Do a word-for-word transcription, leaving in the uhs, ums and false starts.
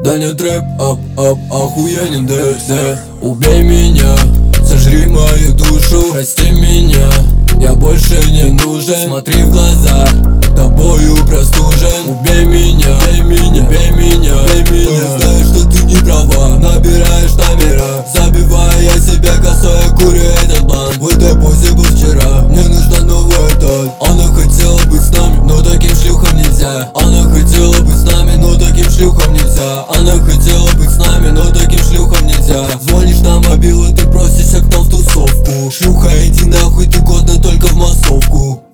Да не трэп, ап, ап, охуенен ДС. Убей меня, сожри мою душу, прости меня, я больше не нужен. Смотри в глаза, тобою простужен. Убей меня, убей меня, убей меня, убей меня. Знаешь, что ты не права, набираешь номера, забивая я себя косой, я курю этот блант. В этой позе был вчера, мне нужна новая тать. Она хотела быть с нами, но таким шлюхам нельзя. Она хотела быть с нами, но таким шлюхам нельзя. Она хотела быть с нами, но таким шлюхам нельзя. Звонишь на мобилу, ты просишься к нам в тусовку. Шлюха, иди нахуй, ты годна только в массовку.